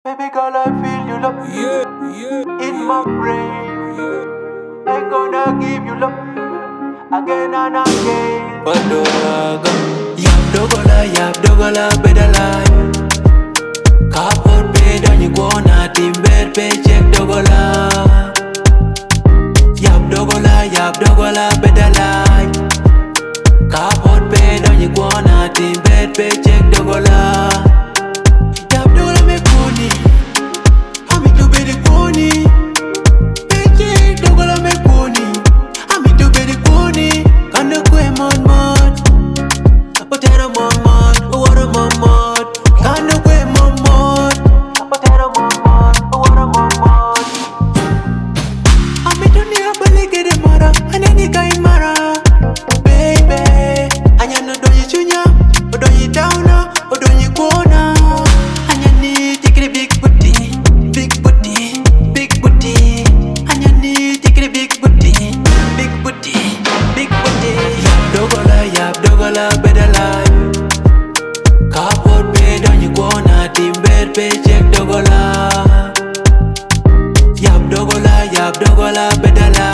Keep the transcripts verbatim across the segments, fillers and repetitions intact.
Baby girl, I feel you love Yeah, yeah, in my brain. I'm gonna give you love again and again. Padoraga Yap dogola, yap dogola, bedala Kapot peda nyikona timber pe check dogola Yap dogola, yap dogola, bedala Kapot peda nyikona timber pe check dogola Yap dogola me kuni Ami to be the kuni Pe dogola me kuni Ami to be the kuni Kanda kwe mon mon Apotera mon mon Uwara mon mon Kanda kwe mon mon Apotera mama, awara mama. Ami to niya balike de mara Aneni kai mara Baby Anya no donyi chunya Odonyi downa Odonyi kona Anya ni tikiri big booty Big booty Big booty Anya ni tikiri big booty Big booty Big booty Yap dogola yap dogola bedala Kapot pe donyi kona timber pe check dogola Yap dogola yap dogola bedala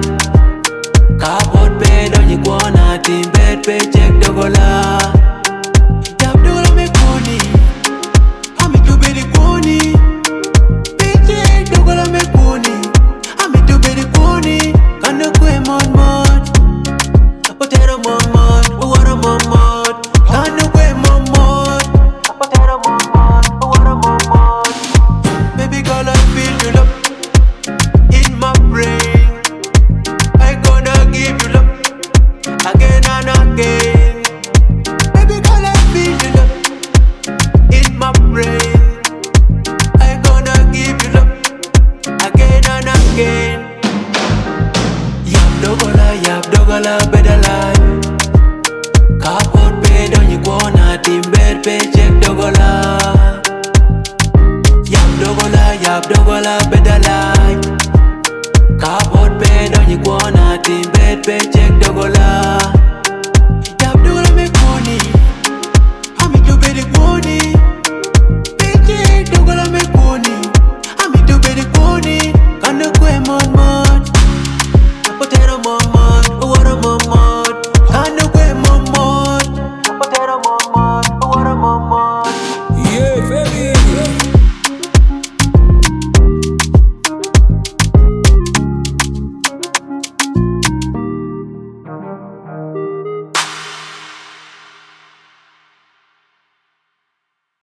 Kapot pe donyi kona timber pe check dogola Yap dogola me kuni Ami to be the kuni Pe check dogola me kuni Ami to be the kuni Kanda kwe mon mon Apotera mon mon Uwara mon mon Kanda kwe mon mon Apotera mama, awara mama. Baby girl, I feel you love in my brain. I gonna give you love again and again. Baby girl, I feel you love in my brain. I gonna give you love again and again. Yap dogola, yap dogola, bedala. Kapot pe donyi kona timber pe check dogola. Yap dogola, yap dogola, bedala